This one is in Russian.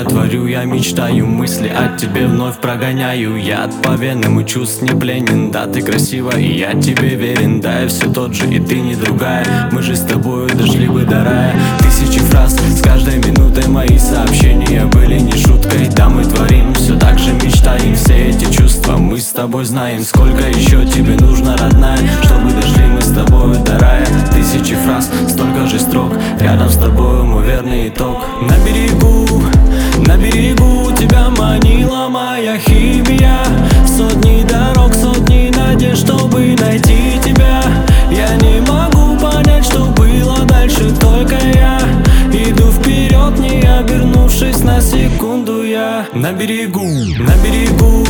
творю, я мечтаю, мысли о тебе вновь прогоняю. Я по венам и чувств не пленен. Да, ты красива, и я тебе верен. Да, я все тот же, и ты не другая. Мы же с тобою дошли бы до рая. Тысячи фраз, с каждой минутой мои сообщения были не шуткой. Да, мы творим, все так же мечтаем. Все эти чувства мы с тобой знаем. Сколько еще тебе нужно, родная, чтобы дошли мы с тобою до рая. Тысячи фраз, столько же строк, рядом с тобою мой верный итог. На берегу тебя манила моя химия. Сотни дорог, сотни надежд, чтобы найти тебя. Я не могу понять, что было дальше, только я иду вперед, не обернувшись на секунду. Я на берегу